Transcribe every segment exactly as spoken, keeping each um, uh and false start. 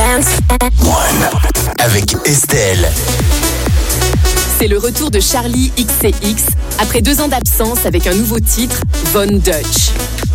Dance One avec Estelle. C'est le retour de Charlie X C X après deux ans d'absence avec un nouveau titre, Von Dutch.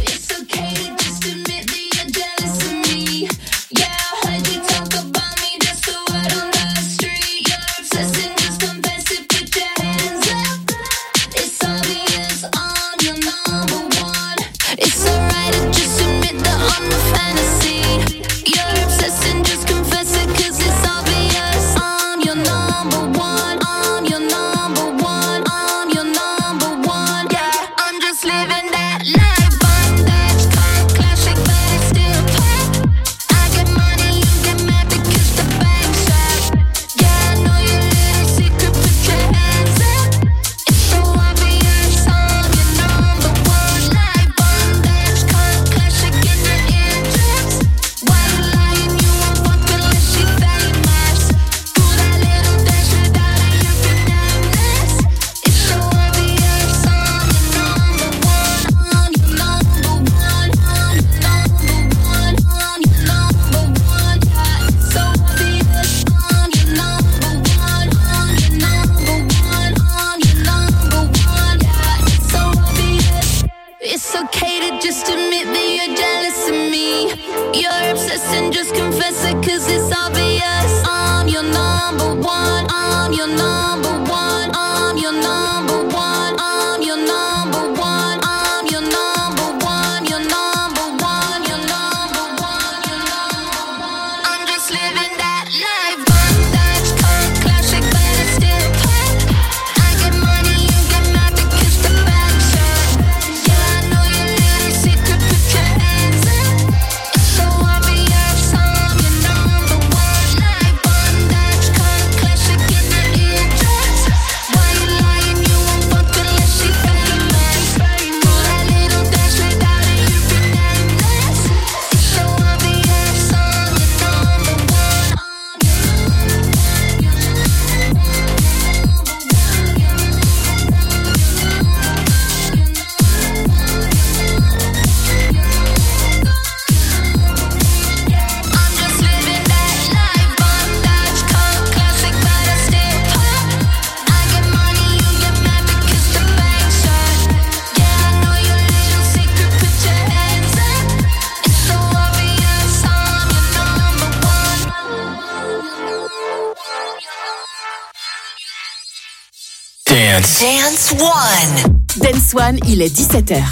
Dance. Dance One. Dance One, il est dix-sept heures.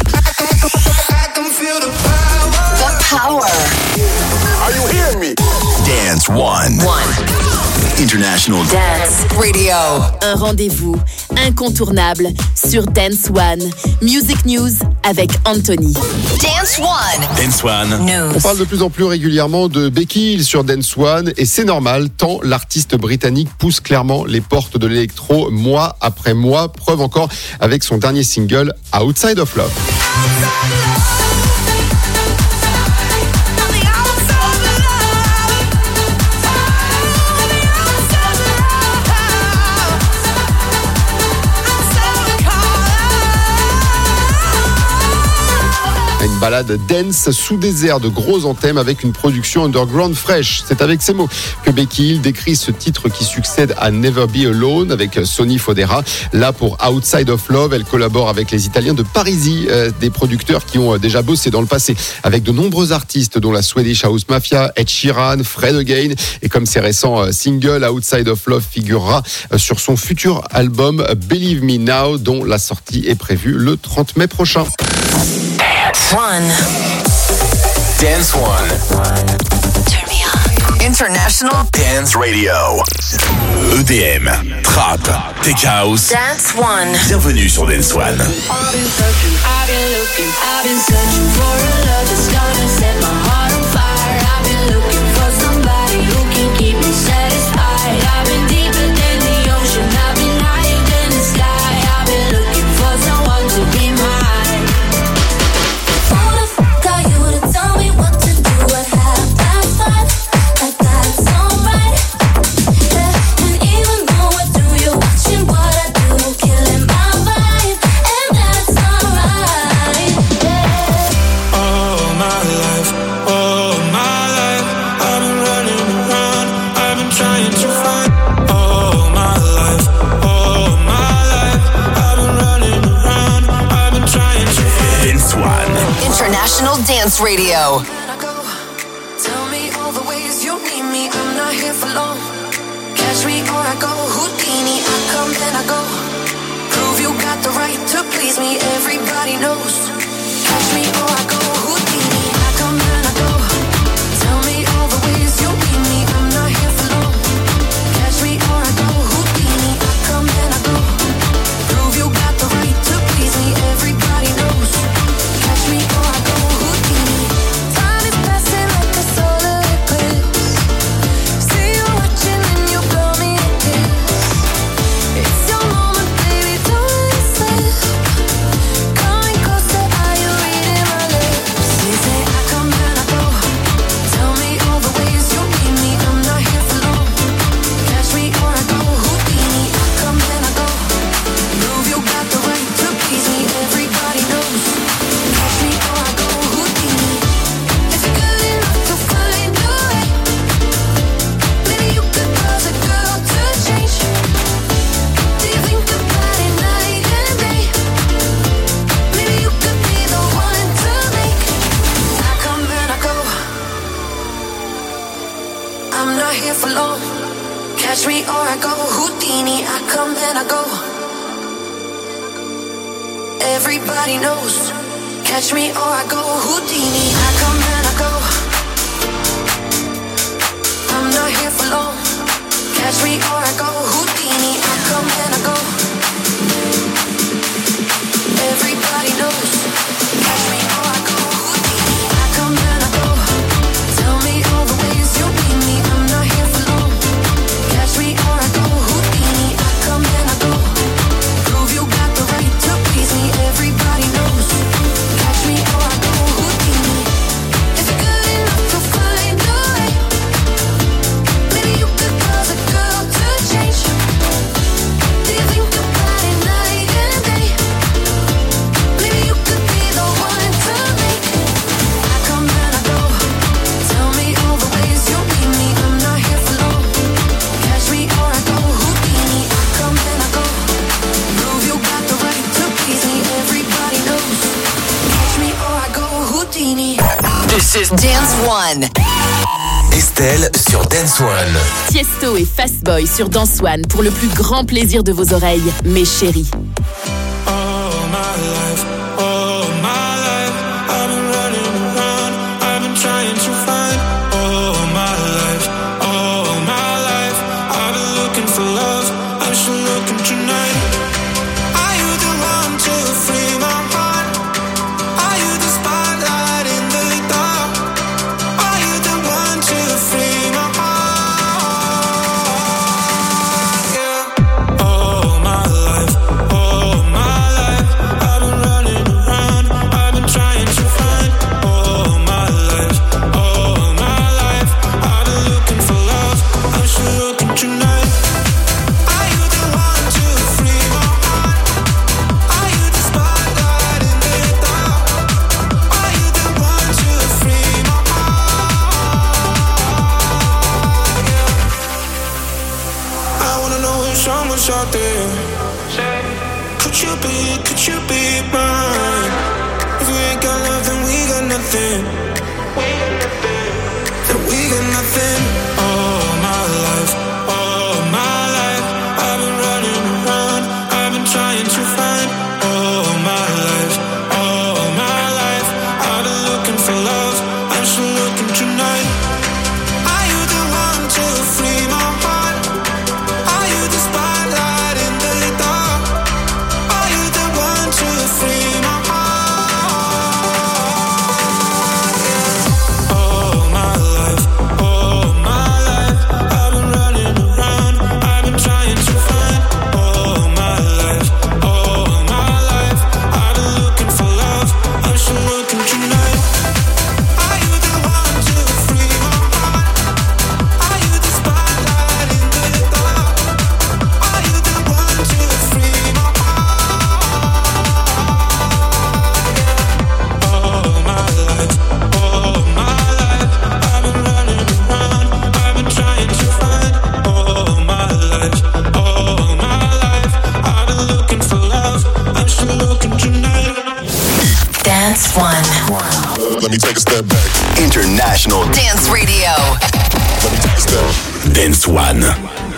The power. Are you hearing me? Dance One. One. International Dance Radio. Un rendez-vous incontournable sur Dance One. Music News avec Anthony. Dance One. Dance One News. On parle de plus en plus régulièrement de Becky Hill sur Dance One et c'est normal tant l'artiste britannique pousse clairement les portes de l'électro mois après mois. Preuve encore avec son dernier single Outside of Love. Une balade dance sous des airs de gros anthems avec une production underground fraîche. C'est avec ces mots que Becky Hill décrit ce titre qui succède à Never Be Alone avec Sonny Fodera. Là, pour Outside of Love, elle collabore avec les Italiens de Parisi, euh, des producteurs qui ont déjà bossé dans le passé avec de nombreux artistes dont la Swedish House Mafia, Ed Sheeran, Fred Again. Et comme ses récents euh, singles, Outside of Love figurera euh, sur son futur album Believe Me Now, dont la sortie est prévue le trente mai prochain. One. Dance One. Turn me on. International Dance Radio. E D M, Trap, Tech House. Dance One. Bienvenue sur Dance One. I've been searching, I've been looking, I've been searching for a love that's gonna set my heart on fire. I've been looking for somebody who can keep me satisfied. I've been deeper than the ocean, I've been higher than the sky. I've been looking for someone to be mine. Dance Radio. Tell me all the ways you need me. I'm not here for long. Catch me or I go Houdini. I come and I go. Prove you got the right to please me. Everybody knows. Catch me or I go Houdini. I come and I go. Tell me all the ways you need me. I'm not here for long. Catch me or I go Houdini. I come and I go. Prove you got the right to please me. Everybody knows. Catch me or I go Houdini. Time is passing like a solar eclipse. See you watching and you blow me a kiss. It's your moment, baby, don't slip. Coming closer, are you reading my lips? They say I come and I go. Tell me all the ways you need me. I'm not here for long. Catch me or I go Houdini. I come and I go. Prove you got the right to please me. Everybody knows. Catch me or I go Houdini. If you're good enough to find a way, maybe you could cause a girl to change. Do you think about it night and day? Maybe you could be the one to make. I come and I go. I'm not here for long. Catch me or I go Houdini. I come and I go. Everybody knows. Catch me or I go Houdini. I come and I go. I'm not here for long. Catch me or I go Houdini. I come and I go. Everybody knows. Catch me or I go Houdini. I come and I go. Tell me all the ways you need me. I'm not here for long. Catch me or I go Houdini. I come and I go. Prove you got the right to please me. Everybody knows. Catch me or I go Houdini. If you're good enough to find a way, maybe you could cause a girl to change. Do you think about it night and day? Maybe you could be the one to make. I come and I go. Tell me all the ways you need me. I'm not here for long. Catch me or I go Houdini. I come and I go. Prove you got the right to please me. Everybody knows. Catch me or I go Houdini. This is Dance One. Estelle sur Dance One. Tiesto et Fastboy sur Dance One pour le plus grand plaisir de vos oreilles, mes chéris. All my life, all my life, I've been running around, I've been trying to find. All my life, all my life, I've been looking for love, I'm still looking tonight. Are you the one to free my heart? Are you the spotlight in the dark? Are you the one to free my heart? Yeah. All my life, all my life, I've been running around, I've been trying to find. All my life, all my life, I've been looking for love, I'm still looking tonight. Are you the one to free my heart? Are you the spotlight in the dark? Are you the one to free my heart? Yeah. I wanna know if someone's out there. Could you be, could you be mine? If we ain't got love, then we got nothing. Then we got nothing. All my life, all my life, I've been running around, I've been trying to find. All my life, all my life, I've been looking for love, I'm still looking tonight. Are you the one to free my heart? Are you the spotlight in the dark? Are you the one to free my heart? Yeah. All my life, all my International Dance Radio. Dance One.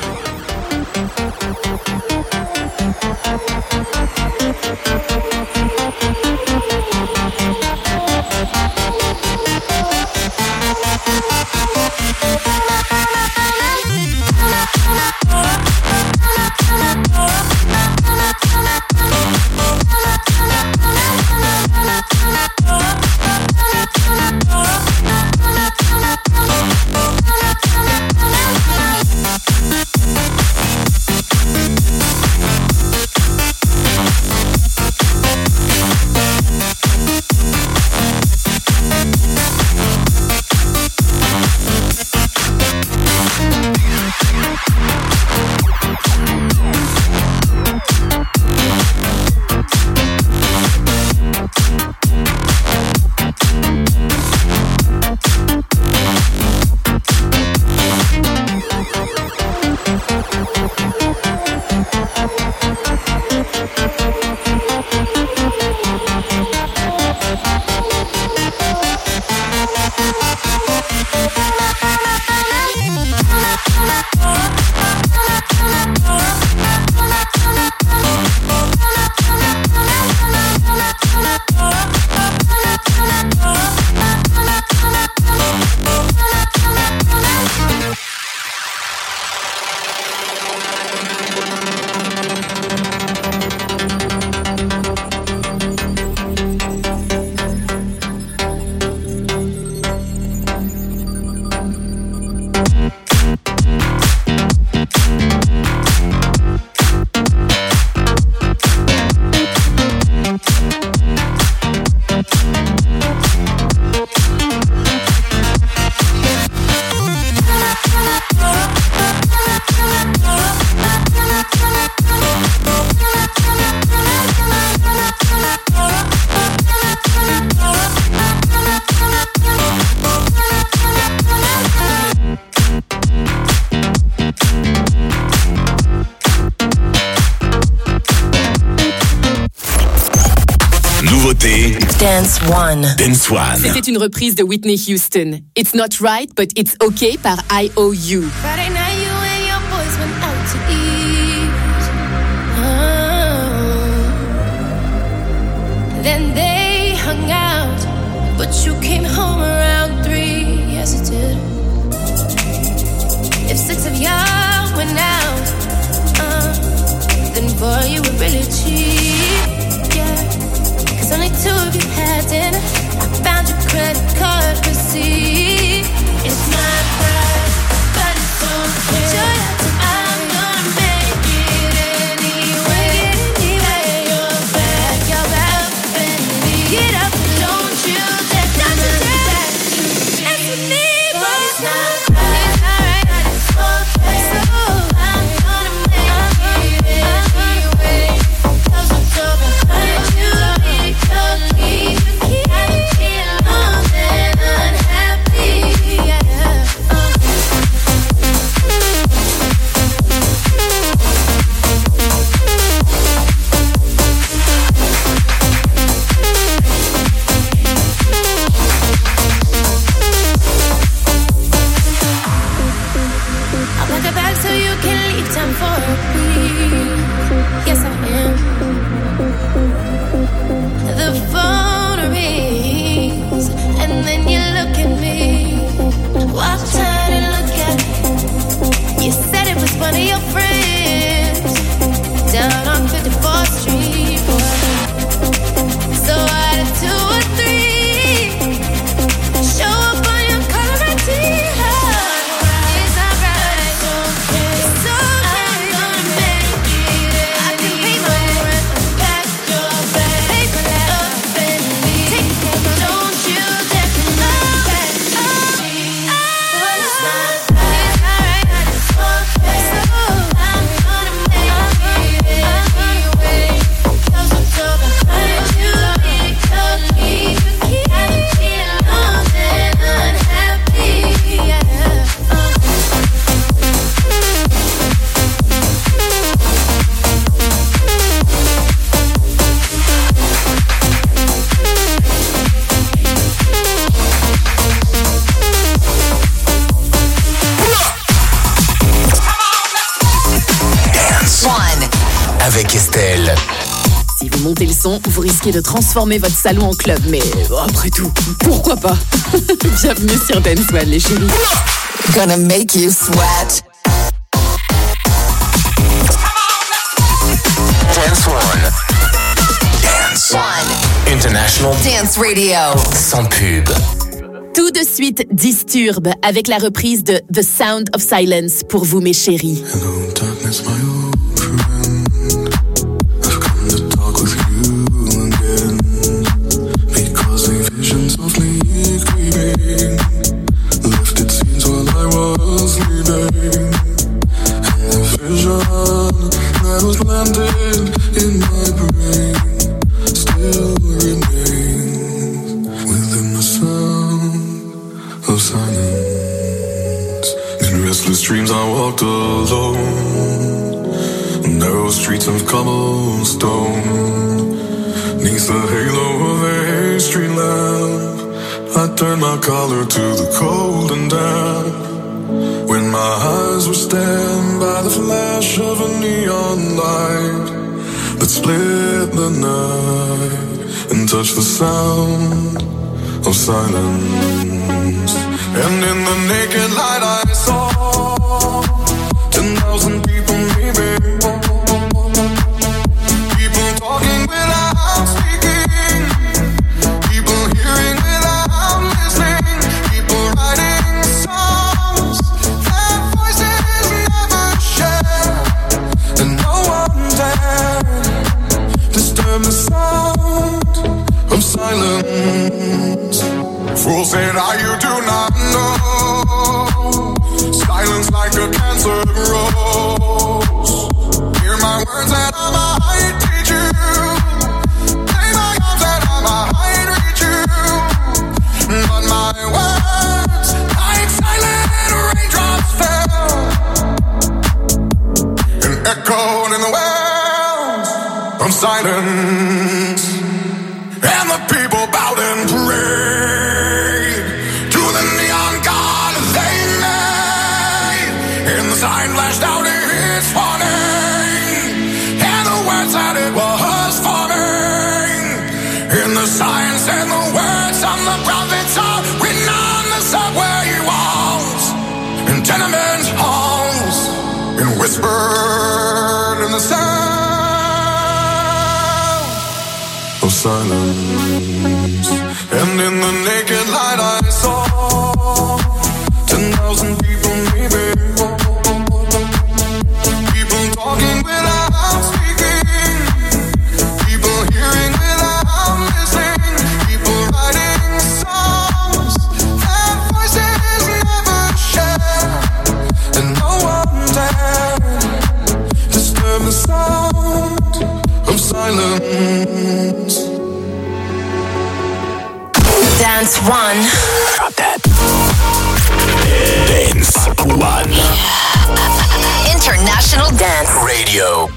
Dance One. Dance One. C'était une reprise de Whitney Houston. It's Not Right, but It's Okay par I O U. Friday night you and your boys went out to eat. Oh. Then they hung out, but you came home around three. Yes, it did. If six of y'all went out, uh, then boy, you were really cheap. Yeah. Only two of you had dinner. I found your credit card receipt. It's not right, but it's okay. I'm gonna make it anyway. Pack your bag, your bag, and get up. Don't you dare, don't you dare. It's me, but it's not right. It's not right, but it's okay. So I'm gonna make it anyway. avec Estelle. Si vous montez le son, vous risquez de transformer votre salon en club, mais après tout, pourquoi pas? Bienvenue sur Dance One, les chéris. Gonna make you sweat. Dance One. Dance One. International Dance Radio. Sans pub. Tout de suite, Disturb avec la reprise de The Sound of Silence pour vous, mes chéris. Hello, darkness, my old friend. I've come to talk with you again. Because a vision softly creeping lifted scenes while I was sleeping. And the vision that was planted in my brain still remains within the sound of silence. In restless dreams I walked alone, narrow streets of cobblestone. Neath the halo of a street lamp, I turned my collar to the cold and damp. When my eyes were stabbed by the flash of a neon light that split the night and touched the sound of silence. And in the naked light I saw ten thousand people maybe, people talking without speaking, people hearing without listening, people writing songs that voices never share, and no one dared disturb the sound of silence. Fools said, "Ah, you do not know. Silence like a cancer grows. Hear my words that I might teach you. Lay my arms that I might reach you. But my words, like silent raindrops fell and echoed in the wells of silence. And the people bowed and prayed to the neon god they made. And the sign flashed out its warning, and the words that it was forming. And the sign said the words of the prophets are written on the subway walls and tenement halls, and whispered in the sound of silence. And in the naked light I saw ten thousand people maybe, people talking without speaking, people hearing without listening, people writing songs that voices never share, and no one dared disturb the sound of silence. Dance One. Drop that. Dance One. International Dance Radio.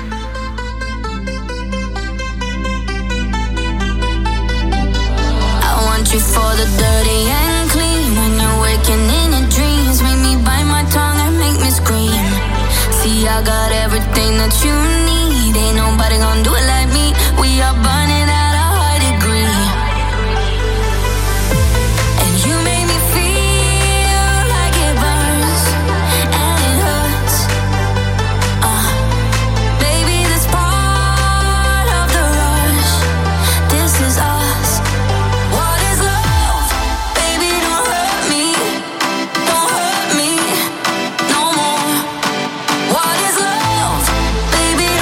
I want you for the dirty and clean. When you're waking in your dreams, make me bite my tongue and make me scream. See, I got everything that you need. Ain't nobody gonna do it like me. We are burning at a high degree. And you make me feel like it burns and it hurts. Uh, baby, this part of the rush. This is us. What is love? Baby, don't hurt me. Don't hurt me no more. What is love? Baby,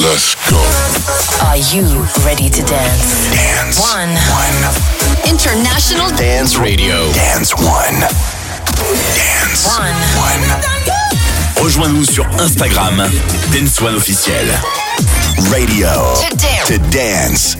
Let's go. Are you ready to dance? Dance One. One. International Dance Radio. Dance One. Dance One. One. Rejoins-nous sur Instagram, Dance One officiel. Radio. To dance. To dance.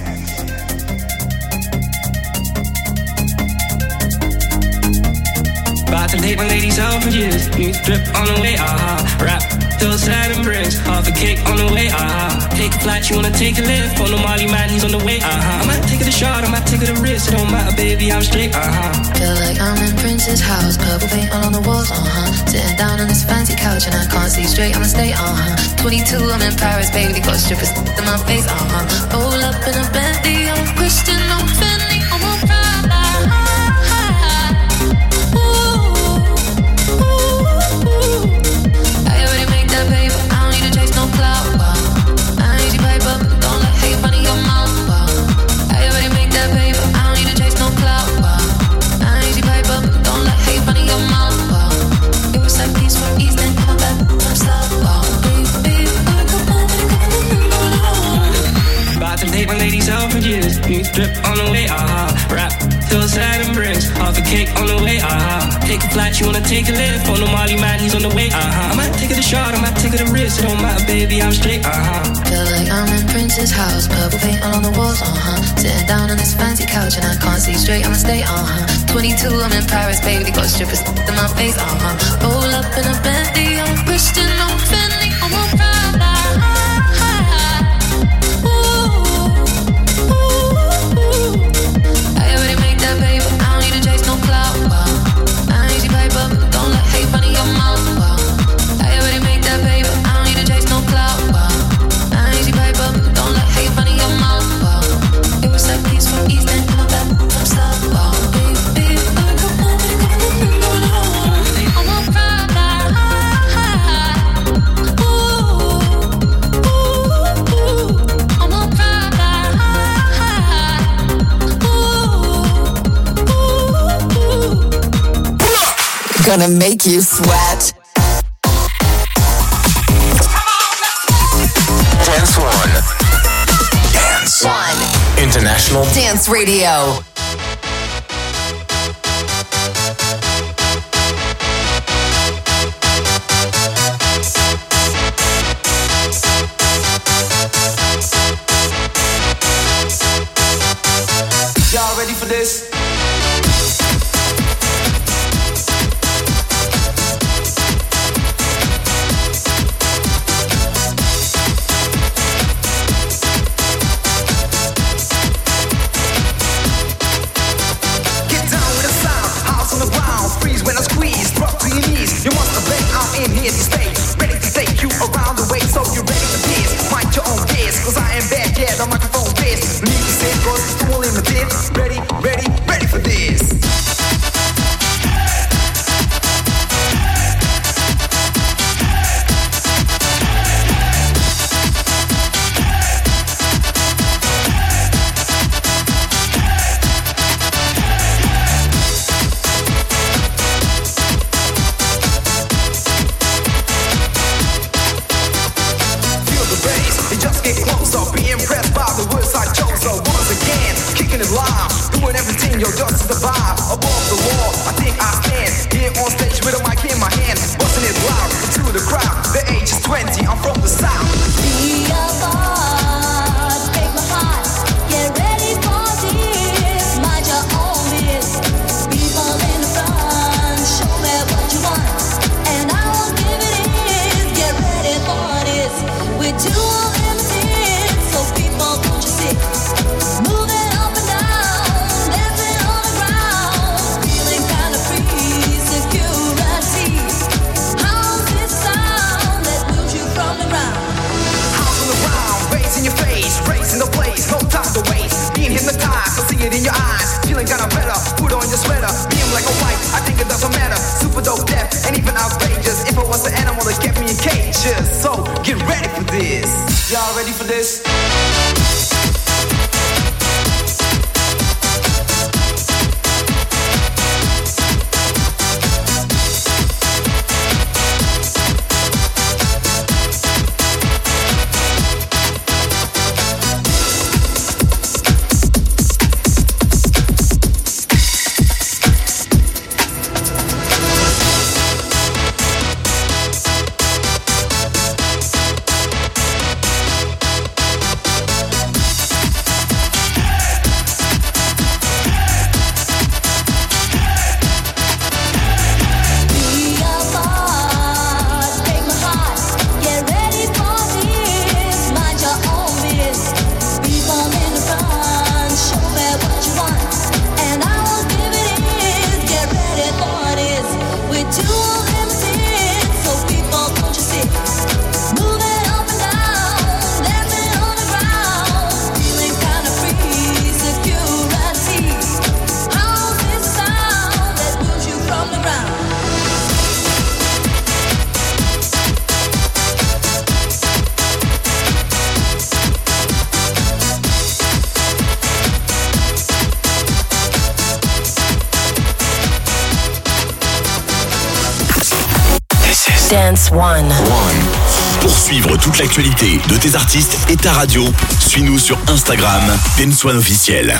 About to take my ladies out for years. New drip on the way, ah. Rap till sad and bricks. Half a cake on the way, ah. Take a flight, you wanna take a lift. For no Molly man, he's on the way, ah. I might take it a shot, I might take it a risk. It don't matter, baby, I'm straight, ah. Feel like I'm in Prince's house. Purple paint all on the walls, uh-huh. Sitting down on this fancy couch and I can't see straight, I'ma stay, uh-huh. twenty-two, I'm in Paris, baby. Got strippers in my face, uh-huh. Roll up in a Bentley, I'm Christian, I'm Fendi, I'm a Prada. Take my ladies out for years. New drip on the way, ah. Rap till sad and bricks. Half a cake on the way, ah. Take a flight, you wanna take a lift. For no Molly man, he's on the way, ah. I might take it a shot, I might take it a risk. It don't matter, baby, I'm straight, ah. Feel like I'm in Prince's house. Purple paint all on the walls, uh-huh. Sitting down on this fancy couch and I can't see straight, I'ma stay, uh-huh. twenty-two, I'm in Paris, baby. Got strippers in my face, uh-huh. Roll up in a Bentley, I'm Christian, I'm Fendi, I'm a Prada. Gonna make you sweat. Dance One. Dance One. International Dance Radio. Y'all ready for this? In here to stay, ready to take you around the way. So you're ready for this, find your own pace. Cause I am back, yeah, the microphone this. Need to say, cause it's all in the pit. Ready, ready, ready for this. Yo, just the vibe, above the wall. I think I stand here on stage with a mic in my hand, busting it loud to the crowd. The age is twenty, I'm from the south. Be a boss, break my heart. Get ready for this. Mind your own biz. People in the front, show me what you want, and I will give it in. Get ready for this. We're too limited, so people don't you sit. Move it up and down. Raising the place, no time to waste. Being hypnotized, I see it in your eyes. Feeling kinda better, put on your sweater. Being like a white, I think it doesn't matter. Super dope, deaf, and even outrageous. If I was the animal that kept me in cages. So, get ready for this. Y'all ready for this? Dance One. Pour suivre toute l'actualité de tes artistes et ta radio, suis-nous sur Instagram, Dance One officiel.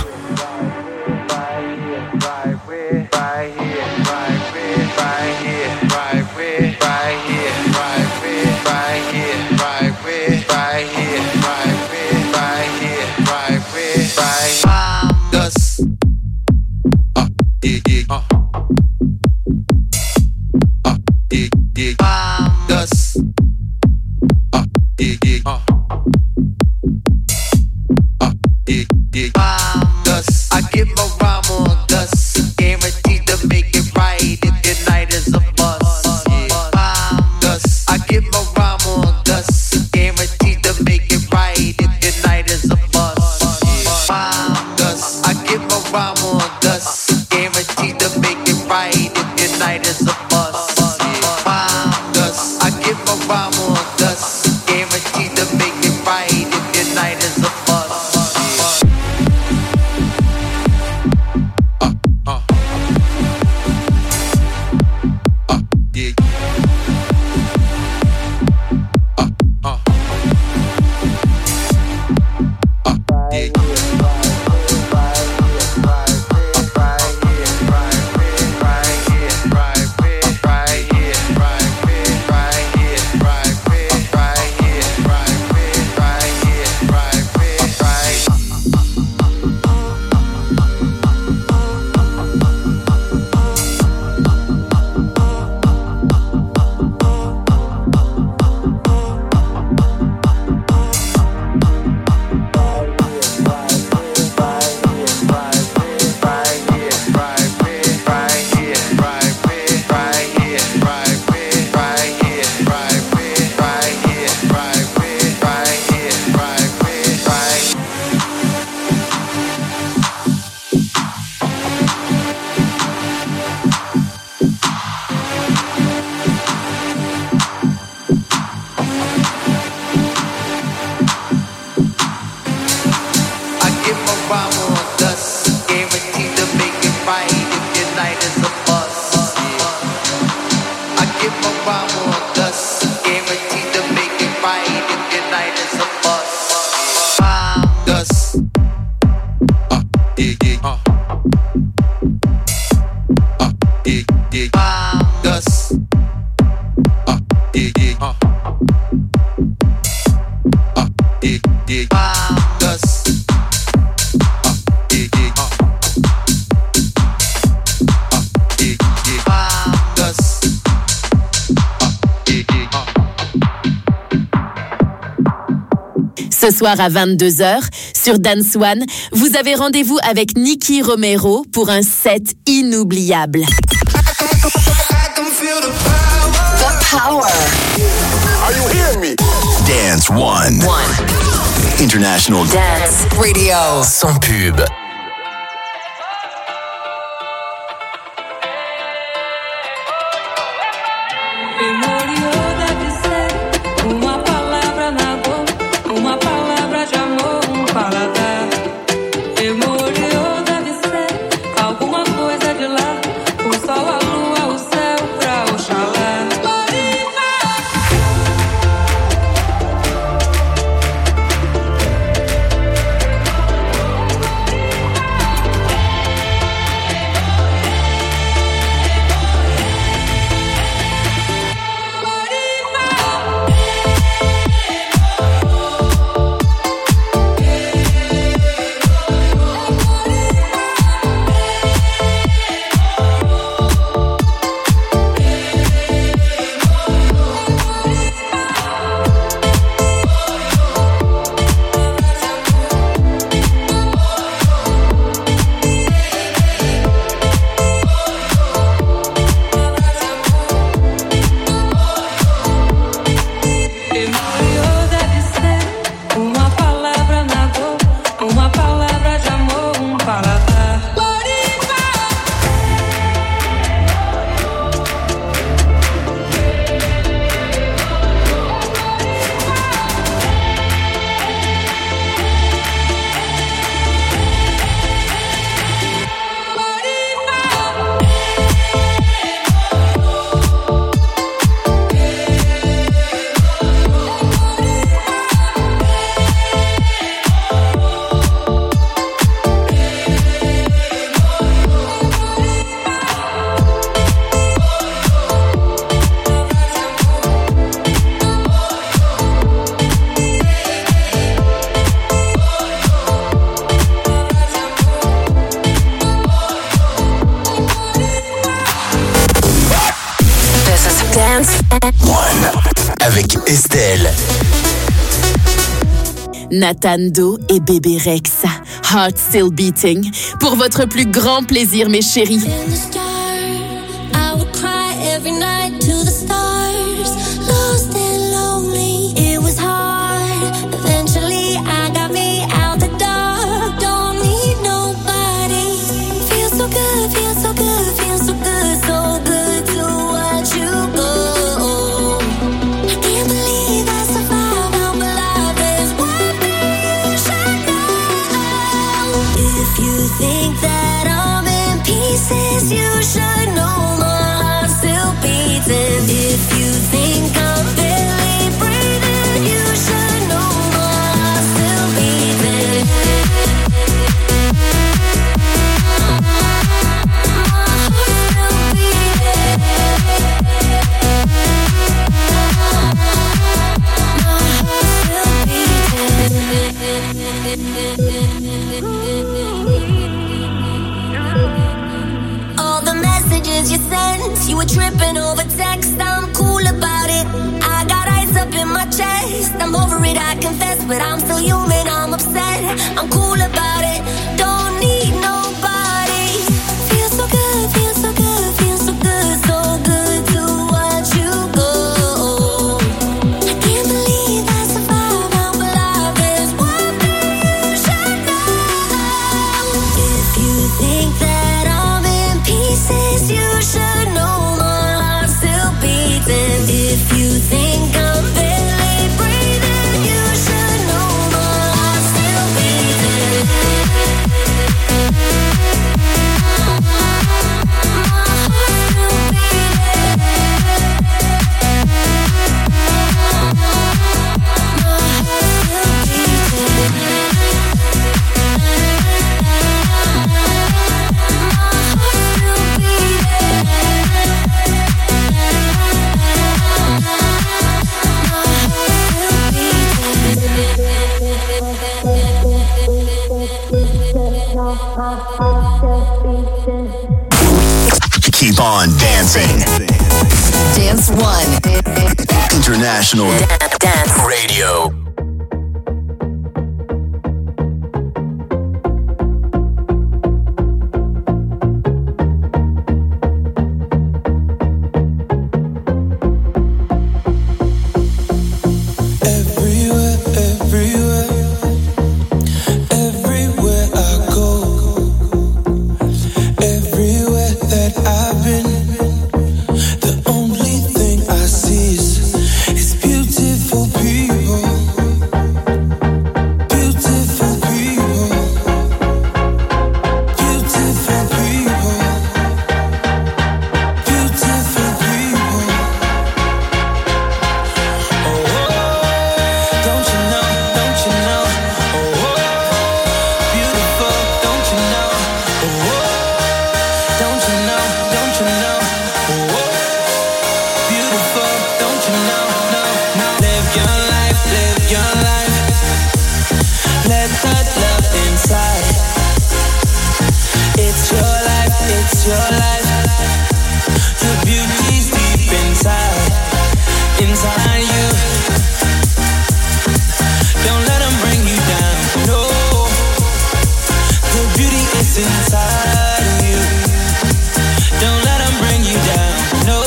Ce soir à vingt-deux heures, sur Dance One, vous avez rendez-vous avec Nicky Romero pour un set inoubliable. The power. Are you hearing me? Dance One. One. International Dance Radio. Sans pub. Estelle. Nathan Doe et Bébé Rexa, Heart Still Beating, pour votre plus grand plaisir, mes chéris. In the sky, I would cry every night to the stars, lost and lonely, it was hard. Eventually I got me out the dark, don't need nobody. Feels so good, feels so good, feels so good, so good to watch you go. I can't believe I survived, I'm alive, there's one thing you should know. If you think that I'm in pieces, you should know my heart's still beating. If you think I'm barely breathing, you should know my heart's still beating. My heart's still beating. My heart's still beating. All the messages you sent, you were tripping over text. I'm cool about it. I got ice up in my chest. I'm over it, I confess, but I'm still human. I'm upset. I'm cool about it. Don't need nobody. Feels so good, feels so good, feels so good, so good to watch you go. I can't believe I survived. I'm alive. There's one thing you should know. If you think that I'm in pieces, you should know my heart's still beating. If you think I'm barely breathing, you should know my heart's still beating. My heart's still beating. Keep on dancing. Dance One. International Dance Radio. Everywhere, everywhere, everywhere I go, everywhere that I've been, the only thing I see is, is beautiful people, beautiful people, beautiful people, beautiful people. Don't you know, don't you know, oh, oh, beautiful, don't you know, oh, oh, don't you know, don't you know, oh, oh, beautiful, don't you know, no, no. Live your life, live your life, let that love inside. It's your life, it's your life, your beauty's deep inside, inside you. Don't let them bring you down, no. The beauty is inside of you. Don't let them bring you down, no.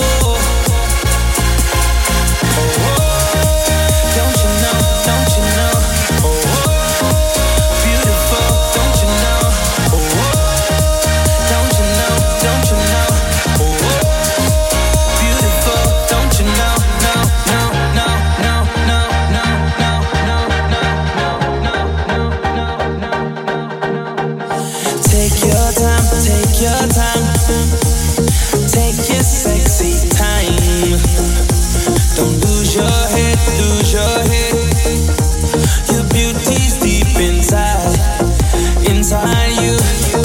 Oh, oh, don't you know, don't you know, oh, oh, beautiful, don't you know, oh, oh, don't you know, don't you know, oh, oh, beautiful, don't you know, no, no, no, no, no, no, no, no, no, no, no, no, no. Take your time, take your time, take your sexy time. Don't lose your head, lose your head. Your beauty's deep inside, inside you.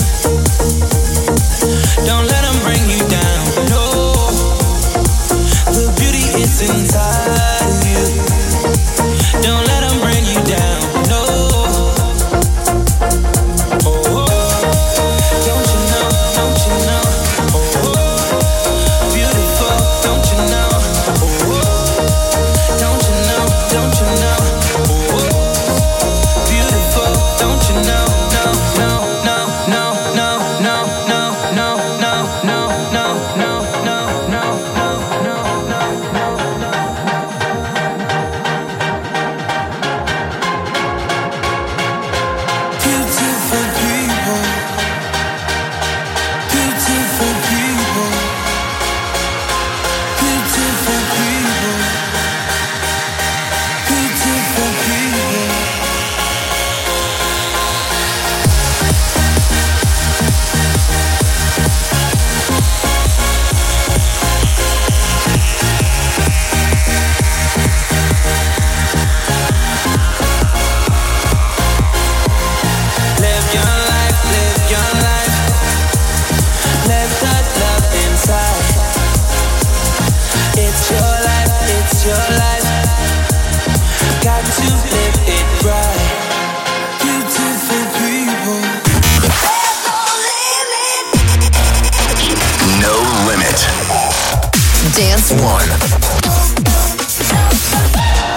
Don't let them bring you down, no. The beauty is inside of you. Don't let them bring you down, no. Oh, oh, don't you know, don't you know, oh, oh, beautiful, don't you know, oh, oh, don't you know.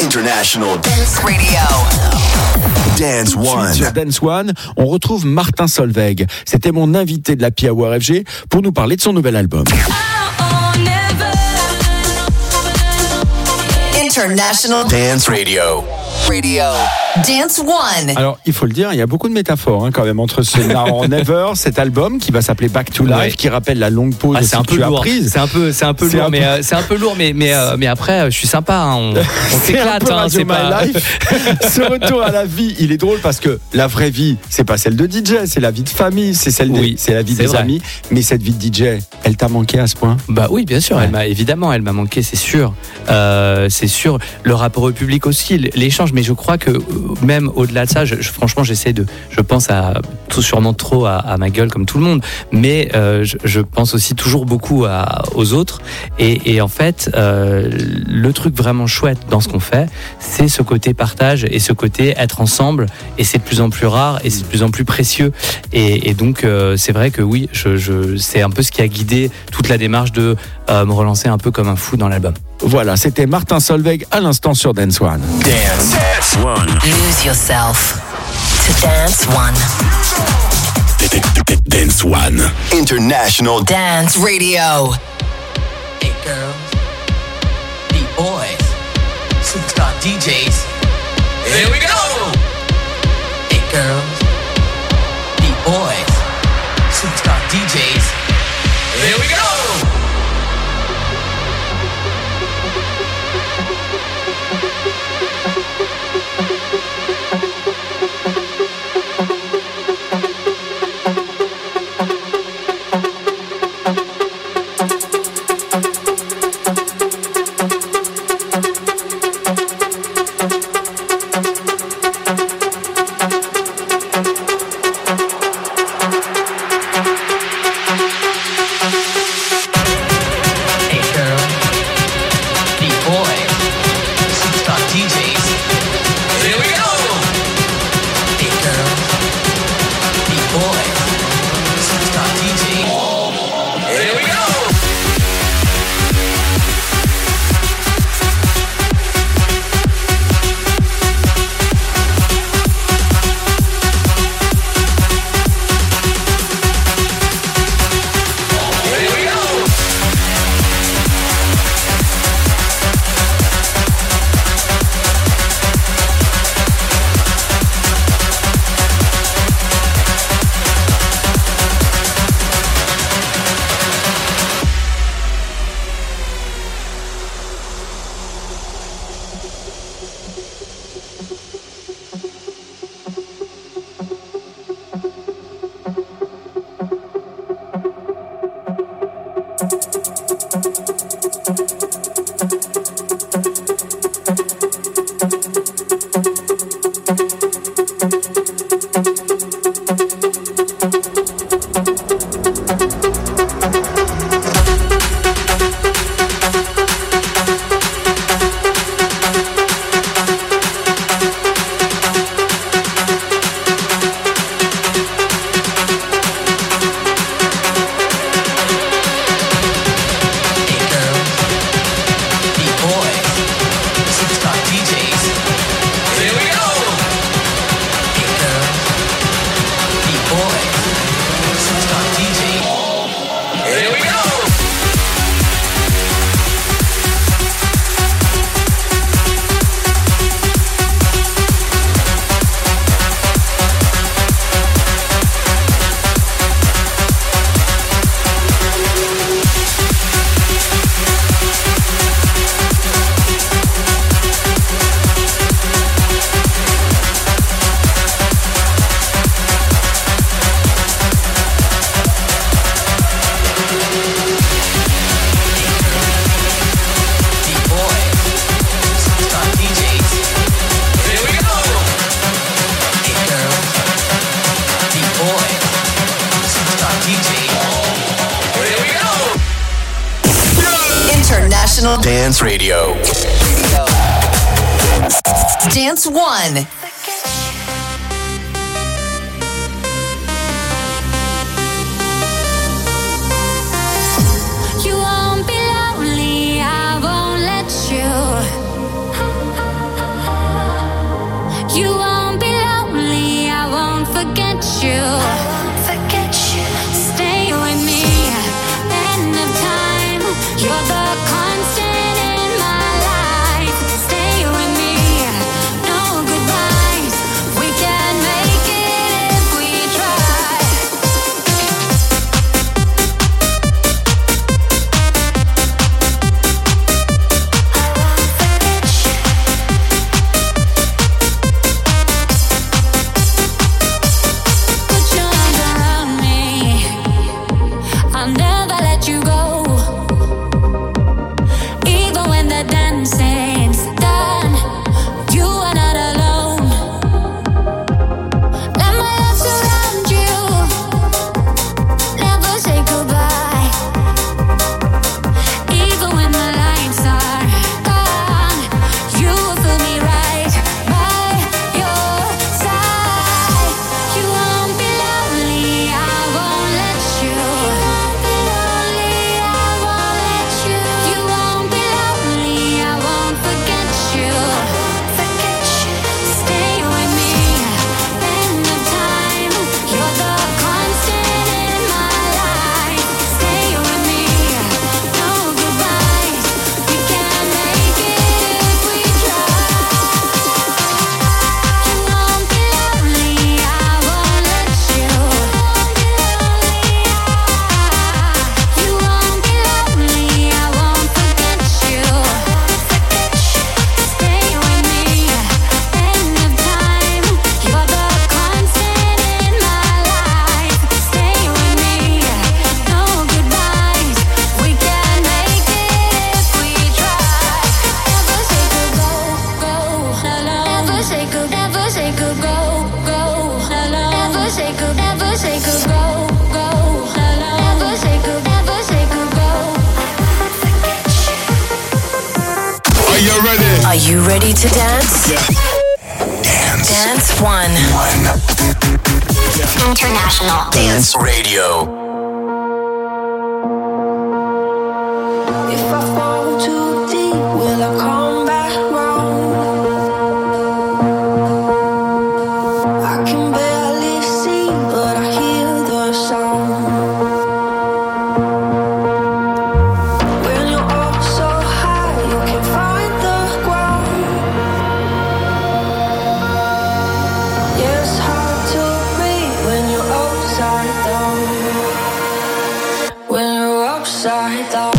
International Dance Radio. Dance One. Sur Dance One, on retrouve Martin Solveig. C'était mon invité de la Happy Hour F G pour nous parler de son nouvel album. International Dance Radio. Radio. Dance One. Alors, il faut le dire, il y a beaucoup de métaphores hein, quand même entre ce Now or Never, cet album qui va s'appeler Back to Life, ouais. qui rappelle la longue pause ah, c'est un que peu tu lourd. as prise. C'est un peu, c'est un peu c'est lourd, un mais peu... euh, c'est un peu lourd, mais mais euh, mais après, je suis sympa. Hein, on, on s'éclate. Hein, c'est pas... Life. Ce retour à la vie, il est drôle parce que la vraie vie, c'est pas celle de D J, c'est la vie de famille, c'est celle, oui, des, c'est la vie c'est des vrai. amis. Mais cette vie de D J, elle t'a manqué à ce point? Bah oui, bien sûr. Ouais. Elle m'a évidemment, elle m'a manqué, c'est sûr. Euh, c'est sûr. Le rapport au public aussi, l'échange. Mais je crois que même au-delà de ça, je, je, franchement, j'essaie de, je pense à tout sûrement trop à, à ma gueule comme tout le monde, mais euh, je, je pense aussi toujours beaucoup à, aux autres. Et, et en fait, euh, le truc vraiment chouette dans ce qu'on fait, c'est ce côté partage et ce côté être ensemble. Et c'est de plus en plus rare et c'est de plus en plus précieux. Et, et donc, euh, c'est vrai que oui, je, je, c'est un peu ce qui a guidé toute la démarche de euh, me relancer un peu comme un fou dans l'album. Voilà, c'était Martin Solveig à l'instant sur Dance One. Dance, Dance One. Lose yourself to Dance One. Dance One. International Dance Radio. Hey girls, B-boys, superstar D Js. Here we go! Hey girls, B-boys, superstar D Js. Here we go! Dance Radio. Dance One. You won't be lonely, I won't let you. you ready to dance? Dance. Dance One. One. International Dance Radio. If I fall too deep, will I come back round? I can barely see, but I hear the sound. When you're up so high, you can find the ground. Yeah, it's hard to breathe when you're upside down. When you're upside down.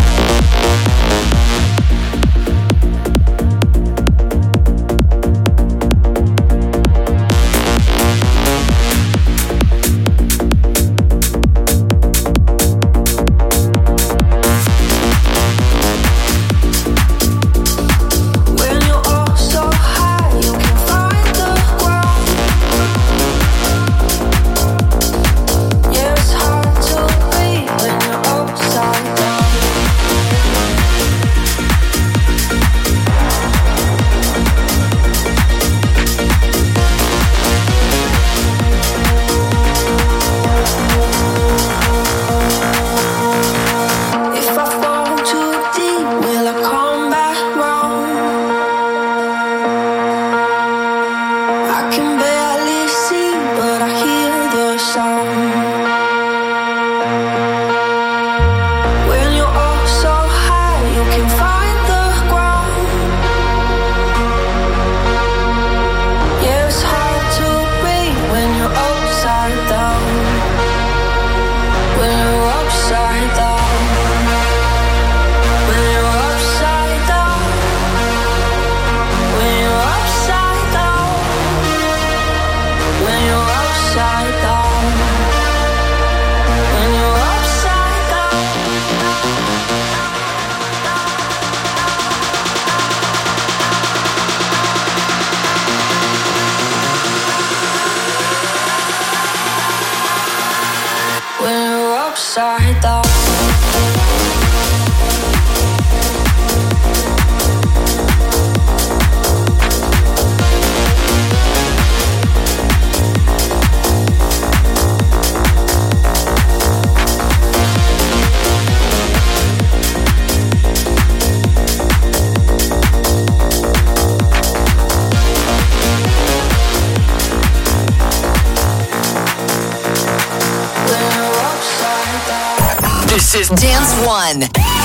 Dance One.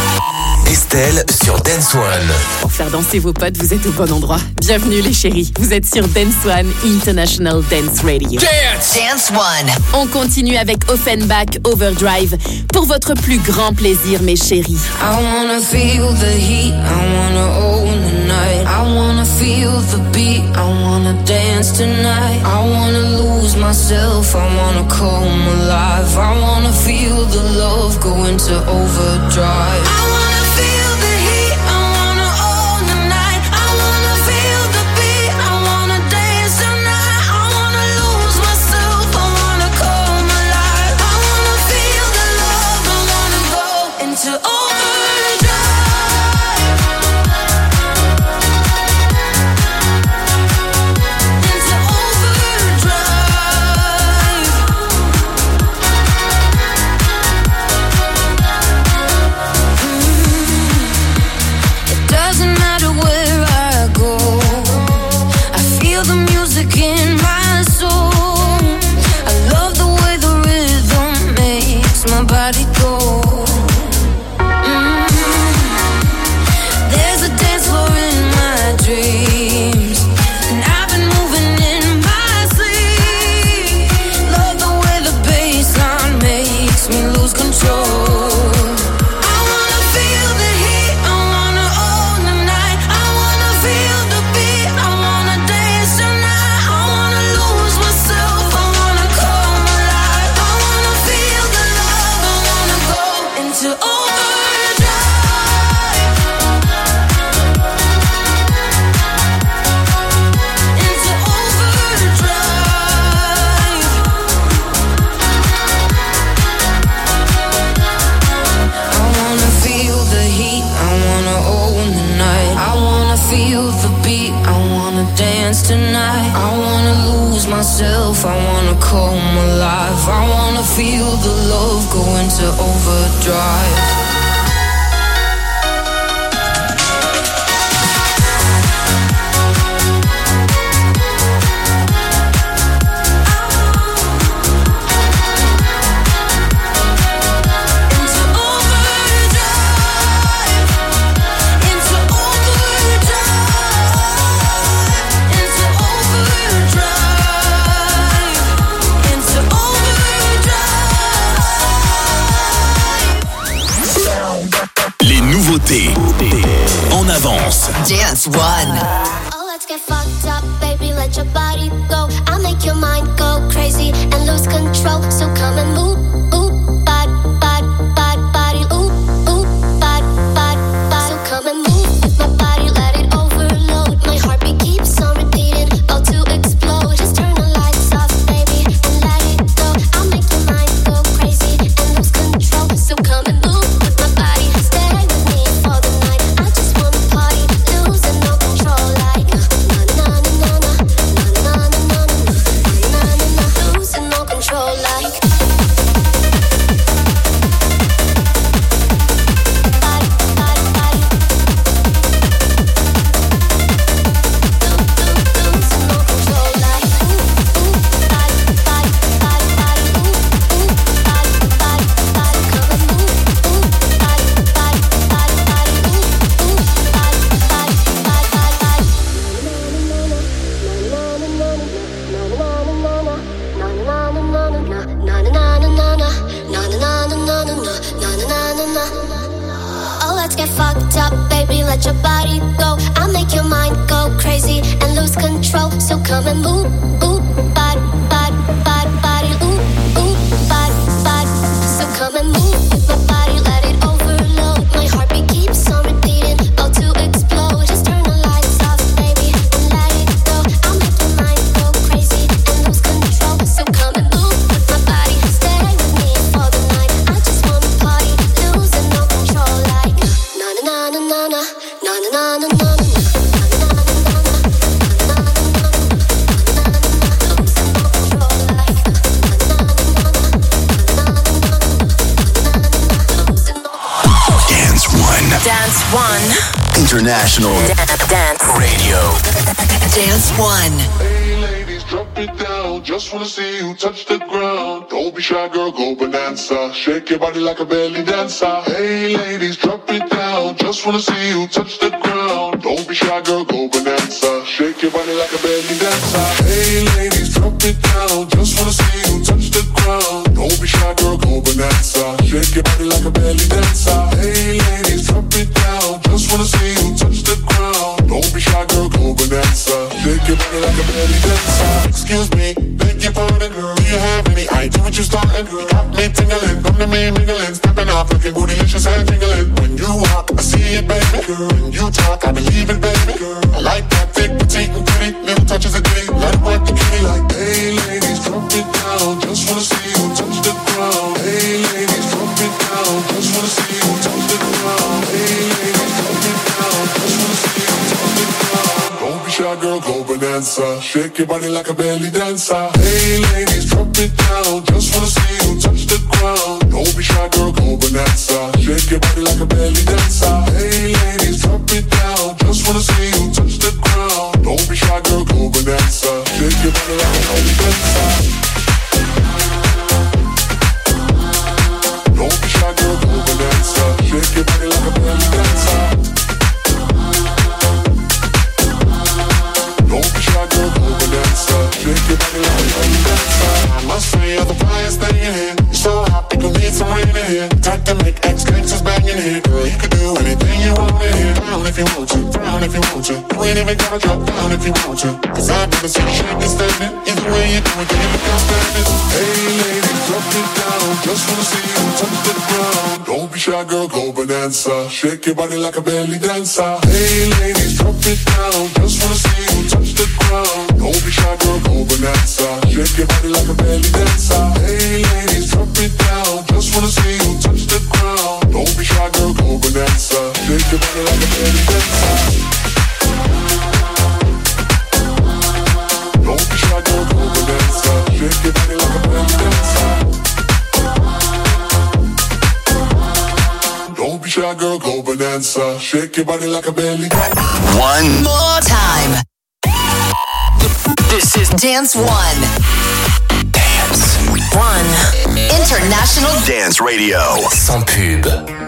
Estelle sur Dance One. Pour faire danser vos potes, vous êtes au bon endroit. Bienvenue les chéris, vous êtes sur Dance One International Dance Radio. Dance! Dance One. On continue avec Offenbach Overdrive pour votre plus grand plaisir, mes chéris. I wanna feel the heat, I wanna own the night. I wanna feel the beat, I wanna dance tonight. I wanna lose myself, I wanna come alive. I wanna feel the love go into overdrive. I wanna feel the heat, I wanna own the night. I wanna feel the beat, I wanna dance tonight. I wanna lose myself, I wanna come alive. I wanna feel the love, I wanna go into overdrive. Mm-hmm. dance tonight. I wanna lose myself, I wanna come alive. I wanna feel the love go into overdrive. En avance. Dance One. Oh, let's get fucked up, baby. Let your body go. I'll make your mind go crazy and lose control. So come and move, ooh, body, body, body, body, ooh, ooh, body, body, body. So come and move with my body, let it overload. My heartbeat keeps on repeating, about to explode. Just turn the lights off, baby, and let it go. I'll make your mind go crazy and lose control. So come and move with my body, stay with me for the night. I just wanna party, losing no control, like na na na na na na na na na na na, losing no control, like. Oh, let's get fucked up, baby, let your body go. I'll make your mind go crazy and lose control. So come and move, ooh, body, body, body, body, ooh, ooh, body, body. So come and move with my body, let it overload. My heartbeat keeps on repeating, about to explode. Just turn the lights off, baby, and let it go. I'll make your mind go crazy and lose control. So come and move with my body, stay with me for the night. I just wanna party, losing no control, like na na na na na na na na na na. Dance One. International Dance Radio. Dance One. Hey ladies, drop it down. Just wanna see you touch the ground. Don't be shy, girl, go bonanza. Shake your body like a belly dancer. Hey ladies, drop it down. Just wanna see you touch the ground. Don't be shy, girl, go bonanza. Shake your body like a belly dancer. Hey ladies, drop it down. Just wanna see you touch the ground. Don't be shy, girl, go bonanza. Shake your body like a belly dancer. Hey ladies, drop it down. Just wanna see you touch the ground. Don't be shy, girl, go bonanza. Shake your body like a belly dancer. Excuse me, beg your pardon, girl. Do you have any idea what you started? You got me tingling, come to me mingling, stepping off, looking bootylicious and tingling. When you walk, I see it, baby, girl. When you talk, I believe it, baby, girl. I like that thick, petite, and pretty. Little touches of ditty, let it work the kitty. Like, hey ladies, drop it down. Just wanna see you touch the ground. Hey ladies, drop it down. Just wanna see you touch the ground. Hey ladies, drop it down. Just wanna see you touch the ground. Don't be shy, girl, go bonanza. Shake your body like a belly dancer. Hey ladies, drop it down. Just wanna see you touch the ground. Don't be shy, girl, go bonanza. Shake your body like a belly dancer. Hey ladies, drop it down. Just wanna see you touch the ground. Don't be shy, girl, go bonanza. Shake your body like a belly dancer. Don't be shy, girl, go bonanza. Shake your body like a belly dancer. Don't be shy, girl, go bonanza. Shake your body like a belly dancer. I must say you're the brightest thing in here. You're so hot, people need some rain in here. Time to make ex-gangsters bang in here. Girl, you can do anything you want in here. Down if you want to, down if you want to. You ain't even gotta drop down if you want to. Cause I've never seen you shaking standing. Either way you do it, you never can stand it. Hey ladies, drop it down. Just wanna see you touch the ground. Don't be shy, girl, go bonanza. Shake your body like a belly dancer. Hey ladies, drop it down. Just wanna see you touch the ground. Don't be shy, girl, go bonanza. Shake your body like a belly dancer. Hey ladies, drop it down. Just wanna see you touch the ground. Don't be shy, girl, go bonanza. Shake your body like a belly dancer. shy girl, go bonanza. Shake your body like a belly. One more time. This is Dance One. Dance One. International Dance Radio. Sans pub.